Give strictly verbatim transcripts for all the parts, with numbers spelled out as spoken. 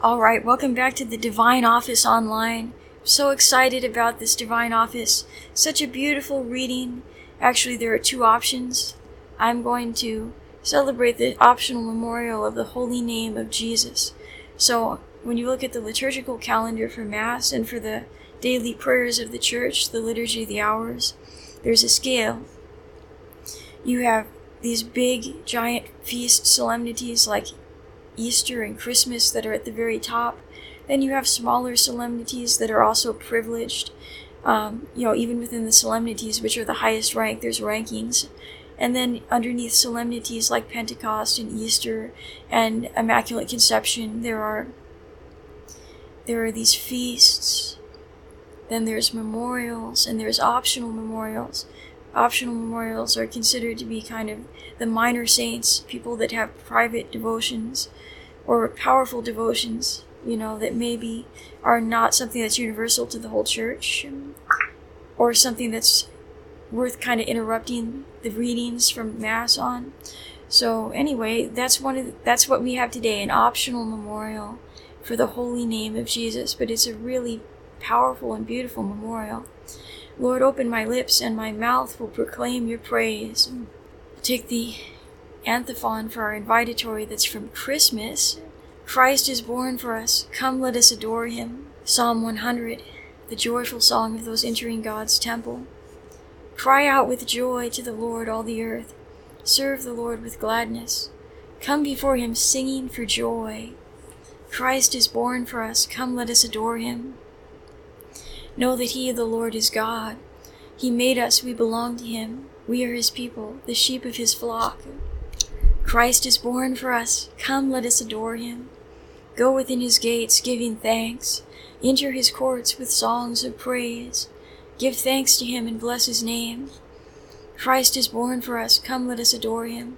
All right, welcome back to the Divine Office Online. I'm so excited about this Divine Office. Such a beautiful reading. Actually, there are two options. I'm going to celebrate the optional memorial of the Holy Name of Jesus. So, when you look at the liturgical calendar for Mass and for the daily prayers of the Church, the Liturgy of the Hours, there's a scale. You have these big, giant feast solemnities like Easter and Christmas that are at the very top. Then you have smaller solemnities that are also privileged. Um, you know, even within the solemnities, which are the highest rank, there's rankings. And then underneath solemnities like Pentecost and Easter and Immaculate Conception, there are there are these feasts. Then there's memorials, and there's optional memorials. Optional memorials are considered to be kind of the minor saints, people that have private devotions or powerful devotions, you know, that maybe are not something that's universal to the whole church, or something that's worth kind of interrupting the readings from Mass on. So anyway, that's one of the, that's what we have today, an optional memorial for the Holy Name of Jesus, but it's a really powerful and beautiful memorial. Lord, open my lips, and my mouth will proclaim your praise. Take the antiphon for our invitatory that's from Christmas. Christ is born for us. Come, let us adore him. Psalm one hundred, the joyful song of those entering God's temple. Cry out with joy to the Lord, all the earth. Serve the Lord with gladness. Come before him singing for joy. Christ is born for us. Come, let us adore him. Know that he, the Lord, is God. He made us, we belong to him. We are his people, the sheep of his flock. Christ is born for us. Come, let us adore him. Go within his gates, giving thanks. Enter his courts with songs of praise. Give thanks to him and bless his name. Christ is born for us. Come, let us adore him.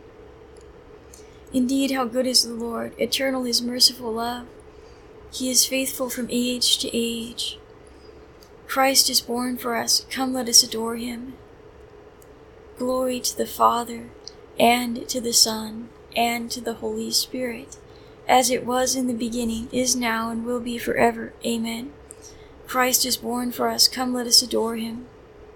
Indeed, how good is the Lord, eternal his merciful love. He is faithful from age to age. Christ is born for us. Come, let us adore him. Glory to the Father, and to the Son, and to the Holy Spirit, as it was in the beginning, is now, and will be forever. Amen. Christ is born for us. Come, let us adore him.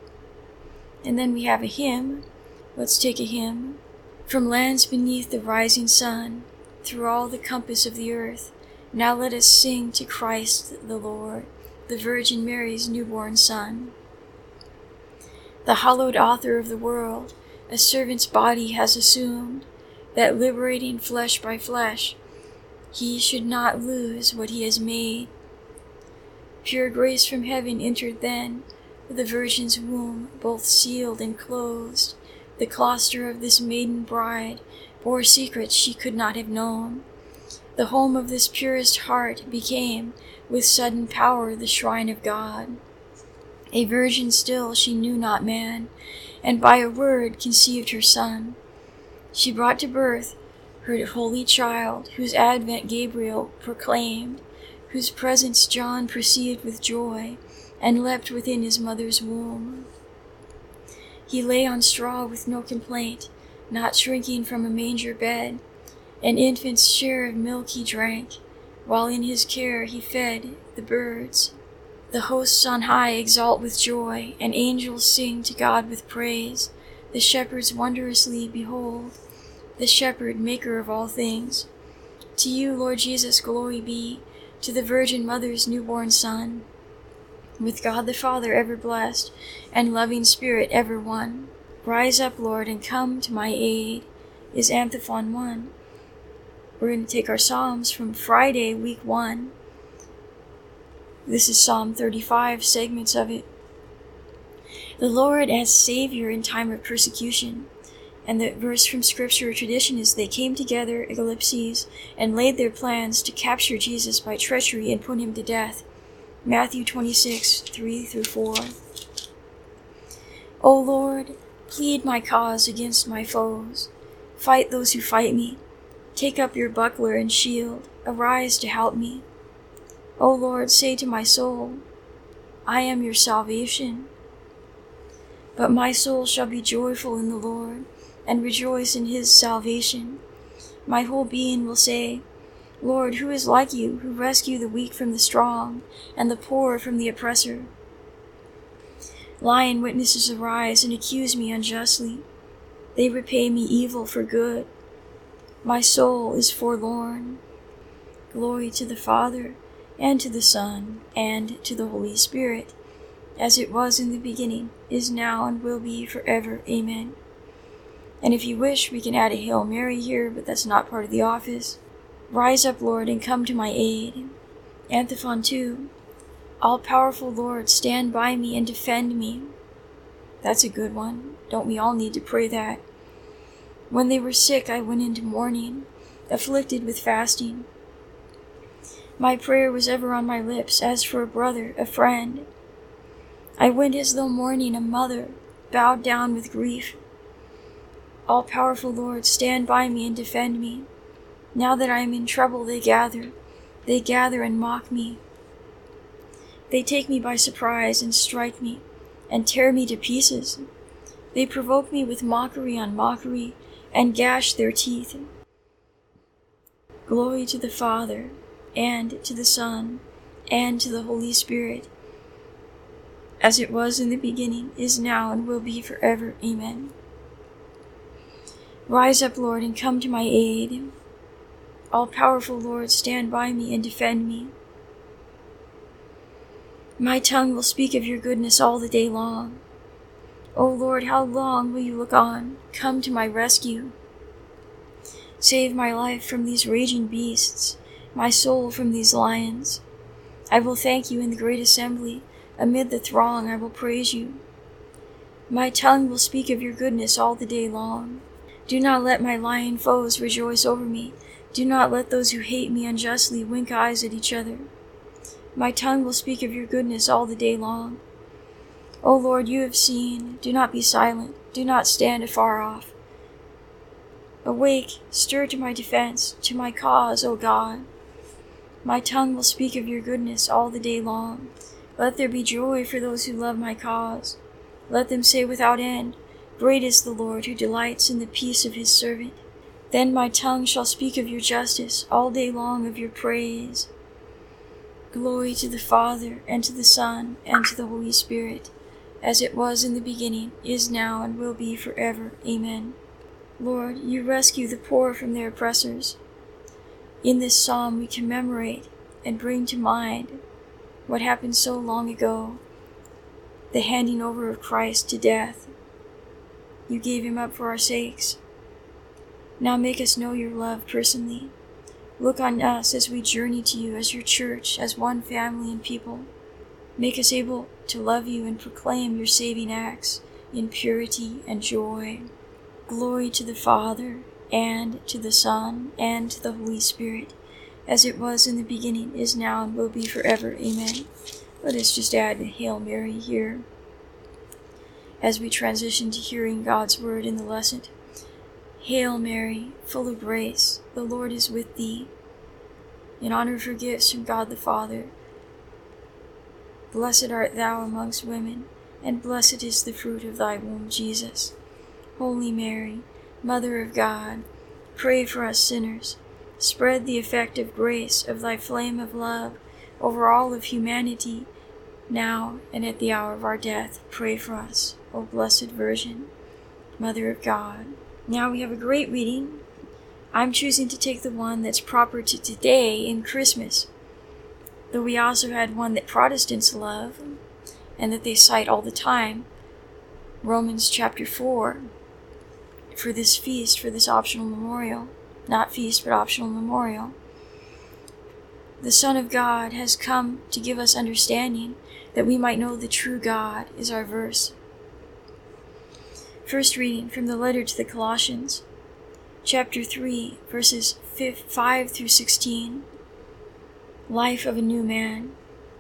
And then we have a hymn. Let's take a hymn. From lands beneath the rising sun, through all the compass of the earth, now let us sing to Christ the Lord, the Virgin Mary's newborn Son. The hallowed author of the world, a servant's body has assumed, that liberating flesh by flesh, he should not lose what he has made. Pure grace from heaven entered then, the Virgin's womb, both sealed and closed. The cluster of this maiden bride bore secrets she could not have known. The home of this purest heart became, with sudden power, the shrine of God. A virgin still, she knew not man, and by a word conceived her Son. She brought to birth her holy child, whose advent Gabriel proclaimed, whose presence John perceived with joy, and leapt within his mother's womb. He lay on straw with no complaint, not shrinking from a manger bed. An infant's share of milk he drank, while in his care he fed the birds. The hosts on high exult with joy, and angels sing to God with praise. The shepherds wondrously behold, the shepherd, maker of all things. To you, Lord Jesus, glory be, to the Virgin Mother's newborn Son, with God the Father ever blessed, and loving Spirit ever one. Rise up, Lord, and come to my aid, is Antiphon one. We're going to take our Psalms from Friday, week one. This is Psalm thirty-five, segments of it. The Lord as Savior in time of persecution. And the verse from Scripture or tradition is, they came together, ellipses, and laid their plans to capture Jesus by treachery and put him to death. Matthew twenty-six, three through four. O Lord, plead my cause against my foes. Fight those who fight me. Take up your buckler and shield. Arise to help me. O Lord, say to my soul, I am your salvation. But my soul shall be joyful in the Lord, and rejoice in his salvation. My whole being will say, Lord, who is like you, who rescue the weak from the strong, and the poor from the oppressor? Lying witnesses arise and accuse me unjustly. They repay me evil for good. My soul is forlorn. Glory to the Father, and to the Son, and to the Holy Spirit, as it was in the beginning, is now, and will be forever. Amen. And if you wish, we can add a Hail Mary here, but that's not part of the office. Rise up, Lord, and come to my aid. Antiphon two. All-powerful Lord, stand by me and defend me. That's a good one. Don't we all need to pray that? When they were sick, I went into mourning, afflicted with fasting. My prayer was ever on my lips, as for a brother, a friend. I went as though mourning a mother, bowed down with grief. All-powerful Lord, stand by me and defend me. Now that I am in trouble, they gather. They gather and mock me. They take me by surprise and strike me, and tear me to pieces. They provoke me with mockery on mockery, and gash their teeth. Glory to the Father, and to the Son, and to the Holy Spirit, as it was in the beginning, is now, and will be forever. Amen. Rise up, Lord, and come to my aid. All-powerful Lord, stand by me and defend me. My tongue will speak of your goodness all the day long. O Lord, how long will you look on? Come to my rescue. Save my life from these raging beasts, my soul from these lions. I will thank you in the great assembly. Amid the throng I will praise you. My tongue will speak of your goodness all the day long. Do not let my lying foes rejoice over me. Do not let those who hate me unjustly wink eyes at each other. My tongue will speak of your goodness all the day long. O Lord, you have seen. Do not be silent. Do not stand afar off. Awake, stir to my defense, to my cause, O God. My tongue will speak of your goodness all the day long. Let there be joy for those who love my cause. Let them say without end, great is the Lord who delights in the peace of his servant. Then my tongue shall speak of your justice, all day long of your praise. Glory to the Father, and to the Son, and to the Holy Spirit, as it was in the beginning, is now, and will be forever. Amen. Lord, you rescue the poor from their oppressors. In this psalm we commemorate and bring to mind what happened so long ago, the handing over of Christ to death. You gave him up for our sakes. Now make us know your love personally. Look on us as we journey to you as your church, as one family and people. Make us able to love you and proclaim your saving acts in purity and joy. Glory to the Father, and to the Son, and to the Holy Spirit, as it was in the beginning, is now, and will be forever. Amen. Let us just add Hail Mary here as we transition to hearing God's word in the lesson. Hail Mary, full of grace, the Lord is with thee. In honor of her gifts from God the Father, blessed art thou amongst women, and blessed is the fruit of thy womb, Jesus. Holy Mary, Mother of God, pray for us sinners. Spread the effect of grace of thy flame of love over all of humanity, now and at the hour of our death. Pray for us, O Blessed Virgin, Mother of God. Now we have a great reading. I'm choosing to take the one that's proper to today in Christmas, though we also had one that Protestants love and that they cite all the time, Romans chapter four, for this feast, for this optional memorial. Not feast, but optional memorial. The Son of God has come to give us understanding that we might know the true God, is our verse. First reading from the letter to the Colossians, chapter three, verses five through sixteen. Life of a new man.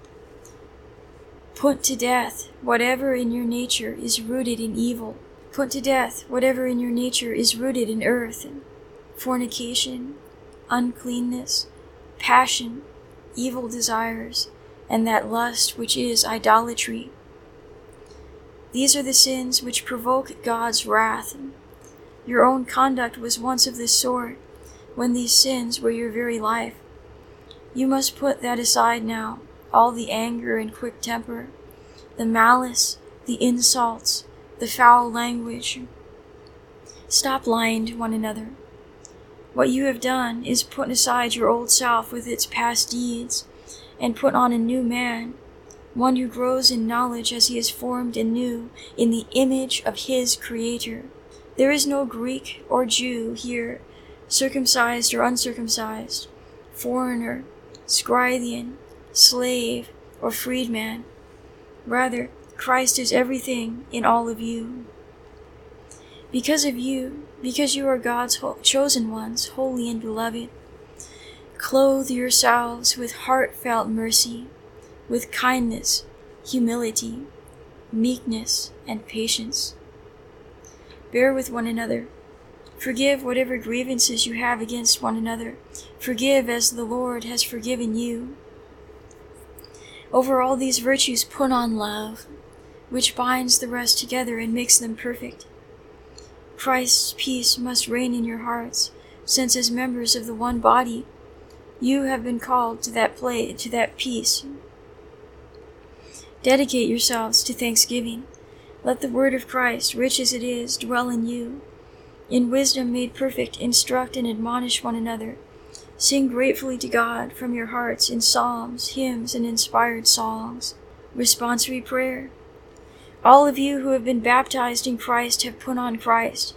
Put to death whatever in your nature is rooted in evil. Put to death whatever in your nature is rooted in earth, fornication, uncleanness, passion, evil desires, and that lust which is idolatry. These are the sins which provoke God's wrath. Your own conduct was once of this sort, when these sins were your very life. You must put that aside now, all the anger and quick temper, the malice, the insults, the foul language. Stop lying to one another. What you have done is put aside your old self with its past deeds, and put on a new man, one who grows in knowledge as he is formed anew in the image of his Creator. There is no Greek or Jew here, circumcised or uncircumcised, foreigner, Scythian, slave, or freedman. Rather, Christ is everything in all of you. Because of you, because you are God's chosen ones, holy and beloved, clothe yourselves with heartfelt mercy, with kindness, humility, meekness, and patience. Bear with one another. Forgive whatever grievances you have against one another. Forgive as the Lord has forgiven you. Over all these virtues put on love, which binds the rest together and makes them perfect. Christ's peace must reign in your hearts, since as members of the one body, you have been called to that play, to that peace. Dedicate yourselves to thanksgiving. Let the word of Christ, rich as it is, dwell in you. In wisdom made perfect, instruct and admonish one another. Sing gratefully to God from your hearts in psalms, hymns, and inspired songs. Responsory prayer. All of you who have been baptized in Christ have put on Christ.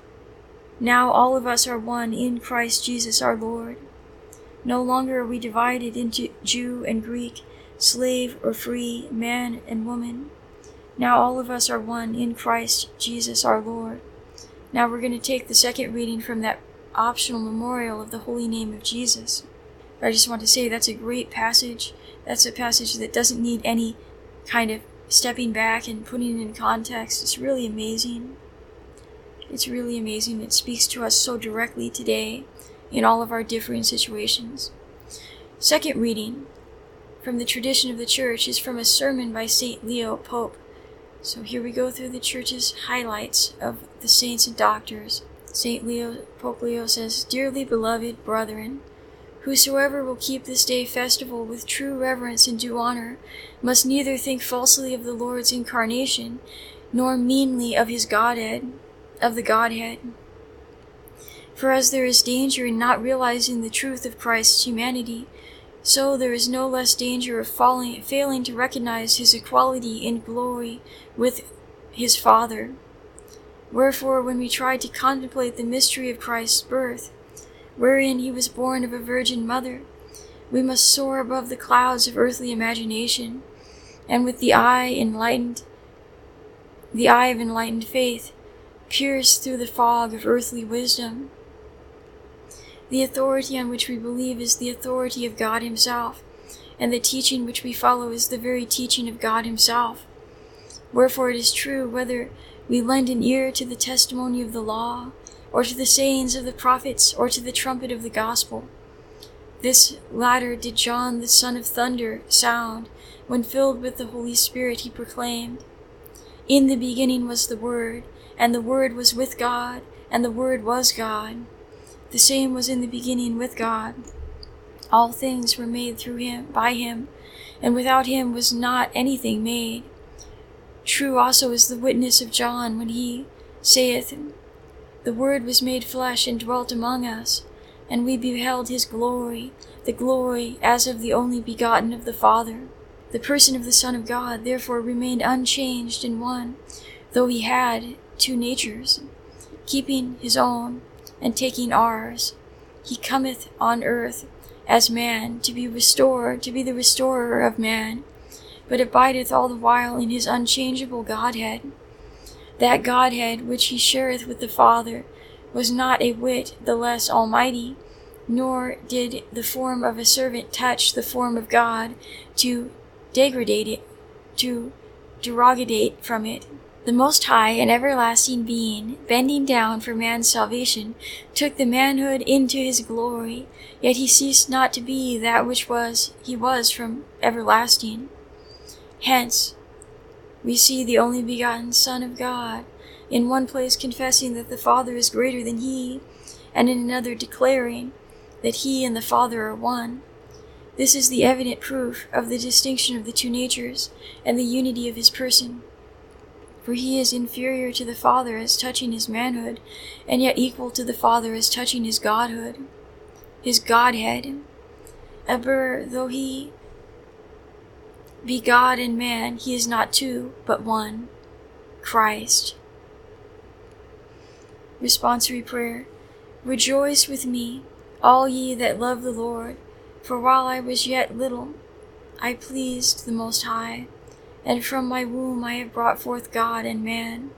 Now all of us are one in Christ Jesus our Lord. No longer are we divided into Jew and Greek, slave or free, man and woman. Now all of us are one in Christ Jesus our Lord. Now we're going to take the second reading from that optional memorial of the holy name of Jesus. I just want to say that's a great passage. That's a passage that doesn't need any kind of stepping back and putting it in context. It's really amazing. It's really amazing. It speaks to us so directly today in all of our differing situations. Second reading from the tradition of the Church is from a sermon by Saint Leo, Pope. So here we go through the Church's highlights of the saints and doctors. Saint Leo, Pope Leo says, "Dearly beloved brethren, whosoever will keep this day festival with true reverence and due honor must neither think falsely of the Lord's incarnation, nor meanly of his Godhead, of the Godhead. For as there is danger in not realizing the truth of Christ's humanity, so there is no less danger of falling, failing to recognize his equality in glory with his Father. Wherefore, when we try to contemplate the mystery of Christ's birth, wherein he was born of a virgin mother, we must soar above the clouds of earthly imagination, and with the eye enlightened, the eye of enlightened faith, pierce through the fog of earthly wisdom. The authority on which we believe is the authority of God himself, and the teaching which we follow is the very teaching of God himself. Wherefore it is true, whether we lend an ear to the testimony of the law, or to the sayings of the prophets, or to the trumpet of the gospel. This latter did John the son of thunder sound, when filled with the Holy Spirit he proclaimed, In the beginning was the Word, and the Word was with God, and the Word was God. The same was in the beginning with God. All things were made through him, by him, and without him was not anything made. True also is the witness of John when he saith, The Word was made flesh and dwelt among us, and we beheld his glory, the glory as of the only begotten of the Father. The person of the Son of God therefore remained unchanged in one, though he had two natures, keeping his own and taking ours. He cometh on earth as man, to be restored, to be the restorer of man, but abideth all the while in his unchangeable Godhead. That Godhead which he shareth with the Father was not a whit the less almighty, nor did the form of a servant touch the form of God to degrade it, to derogate from it. The Most High and everlasting Being, bending down for man's salvation, took the manhood into his glory, yet he ceased not to be that which was he was from everlasting. Hence, we see the only begotten Son of God, in one place confessing that the Father is greater than he, and in another declaring that he and the Father are one. This is the evident proof of the distinction of the two natures and the unity of his person. For he is inferior to the Father as touching his manhood, and yet equal to the Father as touching his godhood, his Godhead. Aber though he be God and man, he is not two, but one, Christ. Responsory prayer. Rejoice with me, all ye that love the Lord, for while I was yet little, I pleased the Most High, and from my womb I have brought forth God and man.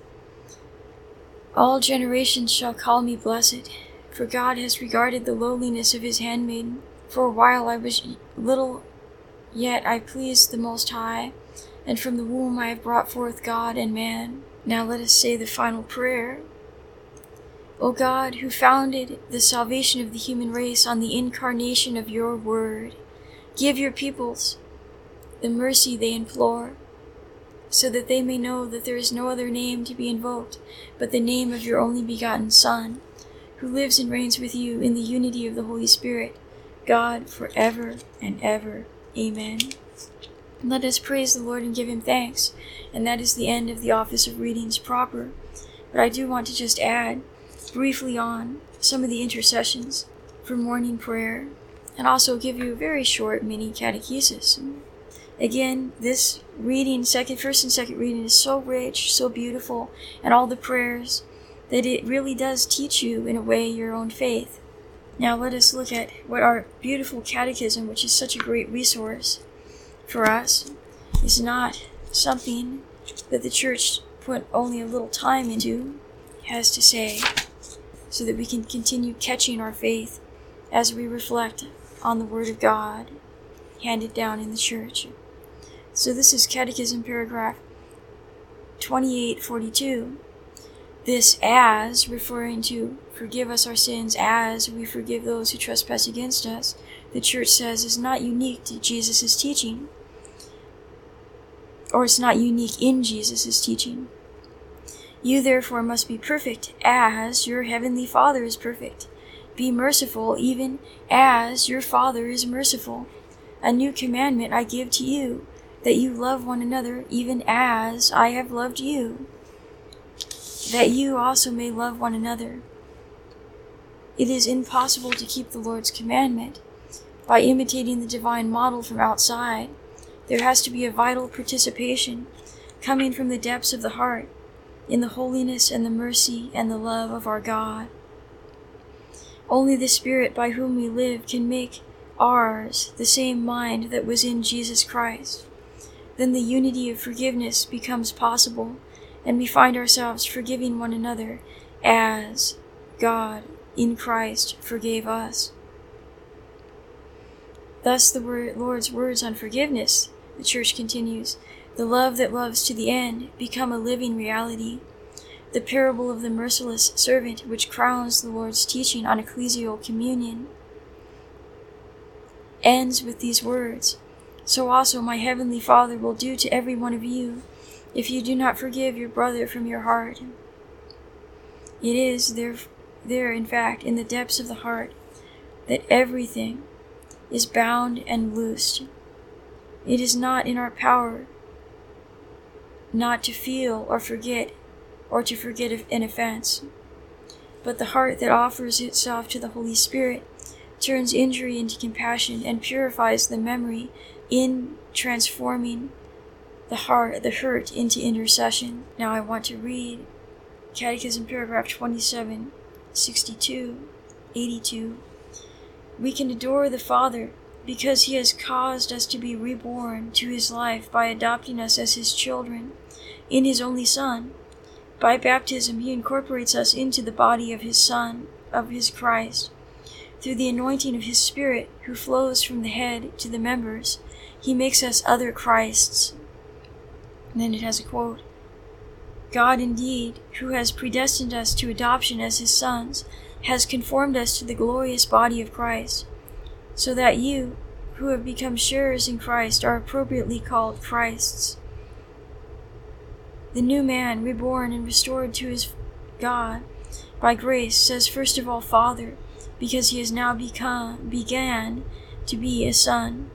All generations shall call me blessed, for God has regarded the lowliness of his handmaiden. For while I was little, yet I pleased the Most High, and from the womb I have brought forth God and man. Now let us say the final prayer. O God, who founded the salvation of the human race on the incarnation of your word, give your peoples the mercy they implore, so that they may know that there is no other name to be invoked but the name of your only begotten Son, who lives and reigns with you in the unity of the Holy Spirit, God, forever and ever. Amen. Let us praise the Lord and give him thanks, and that is the end of the office of readings proper. But I do want to just add briefly on some of the intercessions for morning prayer, and also give you a very short mini catechesis. Again, this reading, second, first and second reading, is so rich, so beautiful, and all the prayers, that it really does teach you, in a way, your own faith. Now let us look at what our beautiful catechism, which is such a great resource for us, is not something that the church put only a little time into, has to say, so that we can continue catching our faith as we reflect on the Word of God handed down in the church. So this is Catechism paragraph twenty-eight forty-two. This as, referring to forgive us our sins as we forgive those who trespass against us, the church says is not unique to Jesus' teaching, or it's not unique in Jesus' teaching. You therefore must be perfect as your heavenly Father is perfect. Be merciful even as your Father is merciful. A new commandment I give to you, that you love one another even as I have loved you, that you also may love one another. It is impossible to keep the Lord's commandment by imitating the divine model from outside. There has to be a vital participation coming from the depths of the heart in the holiness and the mercy and the love of our God. Only the Spirit by whom we live can make ours the same mind that was in Jesus Christ. Then the unity of forgiveness becomes possible, and we find ourselves forgiving one another as God in Christ forgave us. Thus the word, Lord's words on forgiveness, the Church continues, the love that loves to the end, become a living reality. The parable of the merciless servant, which crowns the Lord's teaching on ecclesial communion, ends with these words, so also my heavenly Father will do to every one of you, if you do not forgive your brother from your heart. It is there, there, in fact, in the depths of the heart, that everything is bound and loosed. It is not in our power not to feel or forget, or to forget an offense, but the heart that offers itself to the Holy Spirit turns injury into compassion and purifies the memory in transforming the heart, the hurt, into intercession. Now I want to read Catechism paragraph twenty-seven sixty-two eighty-two. We can adore the Father because he has caused us to be reborn to his life by adopting us as his children in his only Son. By baptism, he incorporates us into the body of his Son, of his Christ. Through the anointing of his Spirit, who flows from the head to the members, he makes us other Christs. And then it has a quote. God indeed, who has predestined us to adoption as his sons, has conformed us to the glorious body of Christ, so that you, who have become sharers in Christ, are appropriately called Christs. The new man, reborn and restored to his God by grace, says first of all Father, because he has now become began to be a son.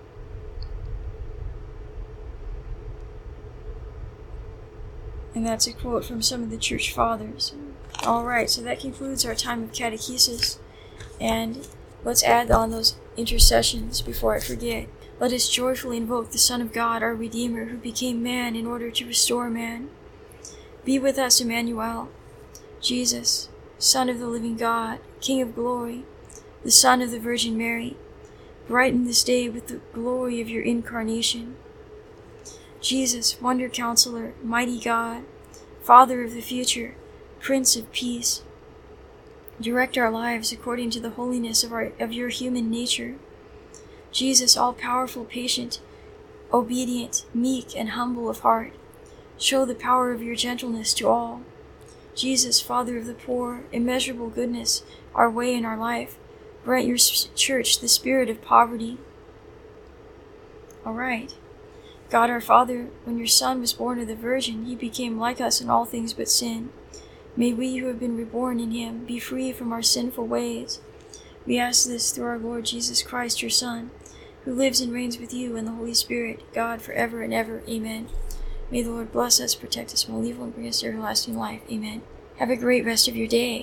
And that's a quote from some of the church fathers. Alright, so that concludes our time of catechesis. And let's add on those intercessions before I forget. Let us joyfully invoke the Son of God, our Redeemer, who became man in order to restore man. Be with us, Emmanuel, Jesus, Son of the living God, King of glory, the Son of the Virgin Mary. Brighten this day with the glory of your incarnation. Jesus, Wonder Counselor, Mighty God, Father of the future, Prince of Peace. Direct our lives according to the holiness of, our, of your human nature. Jesus, all-powerful, patient, obedient, meek, and humble of heart. Show the power of your gentleness to all. Jesus, Father of the poor, immeasurable goodness, our way in our life. Grant your church the spirit of poverty. All right. God our Father, when your Son was born of the Virgin, he became like us in all things but sin. May we who have been reborn in him be free from our sinful ways. We ask this through our Lord Jesus Christ, your Son, who lives and reigns with you in the Holy Spirit, God, forever and ever. Amen. May the Lord bless us, protect us from all evil, and bring us to everlasting life. Amen. Have a great rest of your day.